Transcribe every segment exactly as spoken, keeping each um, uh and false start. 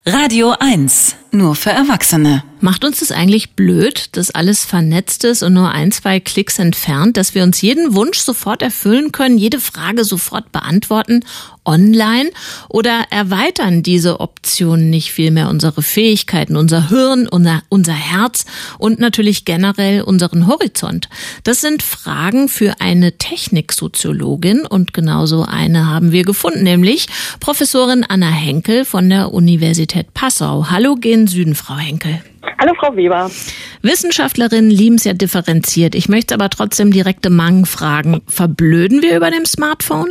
Radio eins, nur für Erwachsene. Macht uns das eigentlich blöd, dass alles vernetzt ist und nur ein, zwei Klicks entfernt, dass wir uns jeden Wunsch sofort erfüllen können, jede Frage sofort beantworten, online? Oder erweitern diese Optionen nicht vielmehr unsere Fähigkeiten, unser Hirn, unser, unser Herz und natürlich generell unseren Horizont? Das sind Fragen für eine Techniksoziologin und genauso eine haben wir gefunden, nämlich Professorin Anna Henkel von der Universität Passau. Hallo gen Süden, Frau Henkel. Hallo Frau Weber. Wissenschaftlerinnen lieben es ja differenziert. Ich möchte aber trotzdem direkte Mang fragen. Verblöden wir über dem Smartphone?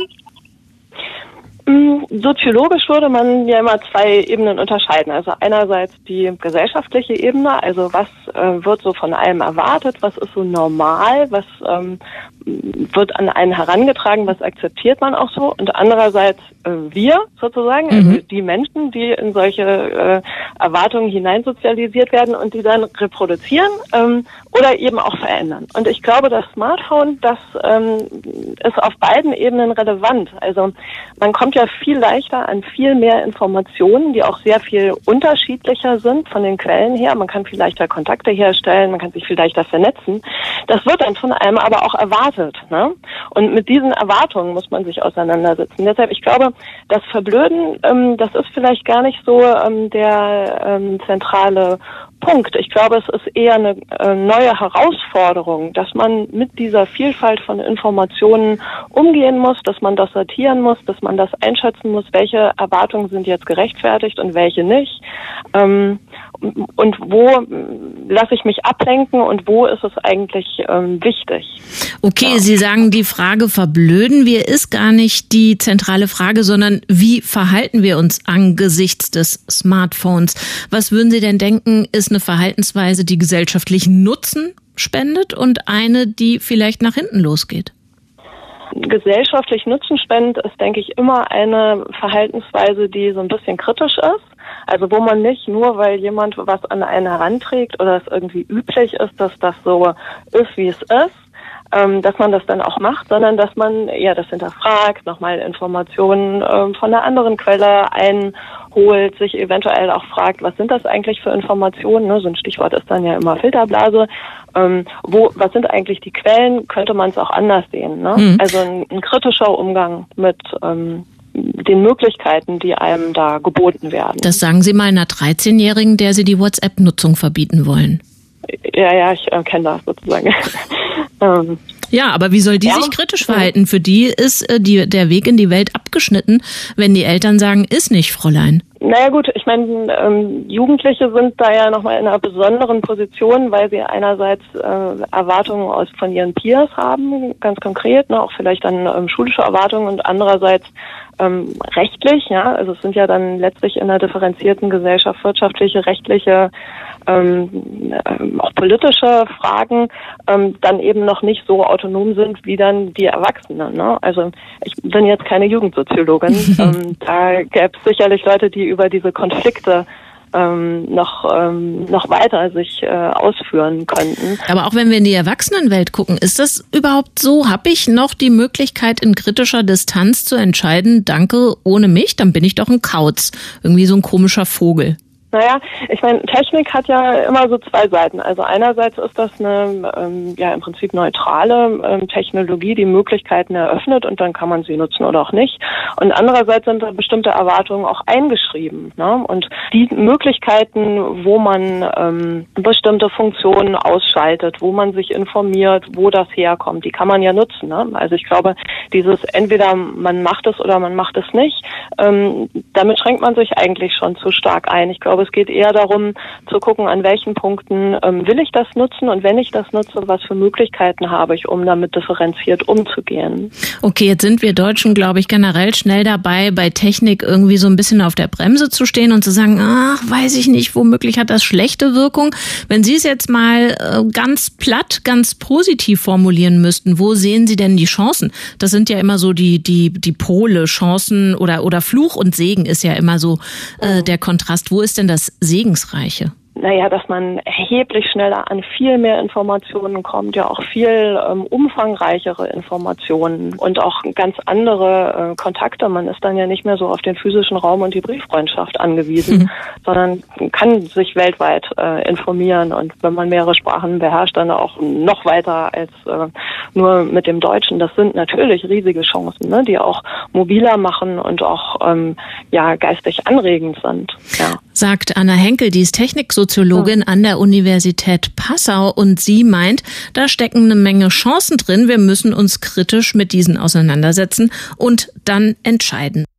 Soziologisch würde man ja immer zwei Ebenen unterscheiden. Also einerseits die gesellschaftliche Ebene, also was äh, wird so von allem erwartet, was ist so normal, was ähm, wird an einen herangetragen, was akzeptiert man auch so. Und andererseits äh, wir sozusagen, mhm. also die Menschen, die in solche äh, Erwartungen hineinsozialisiert werden und die dann reproduzieren ähm, oder eben auch verändern. Und ich glaube, das Smartphone, das ähm, ist auf beiden Ebenen relevant. Also man kommt ja viel leichter an viel mehr Informationen, die auch sehr viel unterschiedlicher sind von den Quellen her. Man kann viel leichter Kontakte herstellen, man kann sich viel leichter vernetzen. Das wird dann von einem aber auch erwartet, ne? Und mit diesen Erwartungen muss man sich auseinandersetzen. Deshalb, ich glaube, das Verblöden, ähm, das ist vielleicht gar nicht so ähm, der ähm, zentrale Punkt. Ich glaube, es ist eher eine äh, neue Herausforderung, dass man mit dieser Vielfalt von Informationen umgehen muss, dass man das sortieren muss, dass man das einschätzen muss, welche Erwartungen sind jetzt gerechtfertigt und welche nicht. Ähm, und wo lasse ich mich ablenken und wo ist es eigentlich ähm, wichtig? Okay, ja. Sie sagen, die Frage verblöden wir ist gar nicht die zentrale Frage, sondern wie verhalten wir uns angesichts des Smartphones? Was würden Sie denn denken, ist eine Verhaltensweise, die gesellschaftlichen Nutzen spendet und eine, die vielleicht nach hinten losgeht? Gesellschaftlich nutzenspendend ist, denke ich, immer eine Verhaltensweise, die so ein bisschen kritisch ist. Also wo man nicht nur, weil jemand was an einen heranträgt oder es irgendwie üblich ist, dass das so ist, wie es ist, ähm, dass man das dann auch macht, sondern dass man eher das hinterfragt, nochmal Informationen ähm, von einer anderen Quelle einholt, sich eventuell auch fragt, was sind das eigentlich für Informationen? Ne? So ein Stichwort ist dann ja immer Filterblase. Ähm, wo, was sind eigentlich die Quellen? Könnte man es auch anders sehen? Ne? Mhm. Also ein, ein kritischer Umgang mit ähm, den Möglichkeiten, die einem da geboten werden. Das sagen Sie mal einer dreizehnjährigen, der Sie die WhatsApp-Nutzung verbieten wollen. Ja, ja, ich äh, kenne das sozusagen. ähm, ja, aber wie soll die ja. sich kritisch verhalten? Für die ist äh, die, der Weg in die Welt abgeschnitten, wenn die Eltern sagen, ist nicht, Fräulein. Naja gut, ich meine, ähm, Jugendliche sind da ja nochmal in einer besonderen Position, weil sie einerseits äh, Erwartungen aus von ihren Peers haben, ganz konkret, ne, auch vielleicht dann ähm, schulische Erwartungen und andererseits ähm, rechtlich, ja, also es sind ja dann letztlich in einer differenzierten Gesellschaft wirtschaftliche, rechtliche, ähm, äh, auch politische Fragen ähm, dann eben noch nicht so autonom sind wie dann die Erwachsenen. Ne? Also ich bin jetzt keine Jugendsoziologin, ähm, da gäbe es sicherlich Leute, die über diese Konflikte ähm, noch ähm, noch weiter sich äh, ausführen könnten. Aber auch wenn wir in die Erwachsenenwelt gucken, ist das überhaupt so? Habe ich noch die Möglichkeit, in kritischer Distanz zu entscheiden, danke, ohne mich, dann bin ich doch ein Kauz, irgendwie so ein komischer Vogel. Naja, ich meine, Technik hat ja immer so zwei Seiten. Also einerseits ist das eine ähm, ja im Prinzip neutrale ähm, Technologie, die Möglichkeiten eröffnet und dann kann man sie nutzen oder auch nicht. Und andererseits sind da bestimmte Erwartungen auch eingeschrieben. Ne? Und die Möglichkeiten, wo man ähm, bestimmte Funktionen ausschaltet, wo man sich informiert, wo das herkommt, die kann man ja nutzen. Ne? Also ich glaube, dieses entweder man macht es oder man macht es nicht, ähm, damit schränkt man sich eigentlich schon zu stark ein. Ich glaube, es geht eher darum, zu gucken, an welchen Punkten ähm, will ich das nutzen und wenn ich das nutze, was für Möglichkeiten habe ich, um damit differenziert umzugehen. Okay, jetzt sind wir Deutschen, glaube ich, generell schnell dabei, bei Technik irgendwie so ein bisschen auf der Bremse zu stehen und zu sagen, ach, weiß ich nicht, womöglich hat das schlechte Wirkung. Wenn Sie es jetzt mal äh, ganz platt, ganz positiv formulieren müssten, wo sehen Sie denn die Chancen? Das sind ja immer so die die die Pole, Chancen oder oder Fluch und Segen ist ja immer so äh, der Kontrast. Wo ist denn das Segensreiche? naja, dass man erheblich schneller an viel mehr Informationen kommt, ja auch viel ähm, umfangreichere Informationen und auch ganz andere äh, Kontakte. Man ist dann ja nicht mehr so auf den physischen Raum und die Brieffreundschaft angewiesen, mhm. sondern kann sich weltweit äh, informieren und wenn man mehrere Sprachen beherrscht, dann auch noch weiter als äh, nur mit dem Deutschen. Das sind natürlich riesige Chancen, ne, die auch mobiler machen und auch ähm, ja geistig anregend sind. Ja. Sagt Anna Henkel, die ist Techniksoziologin an der Universität Passau und sie meint, da stecken eine Menge Chancen drin. Wir müssen uns kritisch mit diesen auseinandersetzen und dann entscheiden.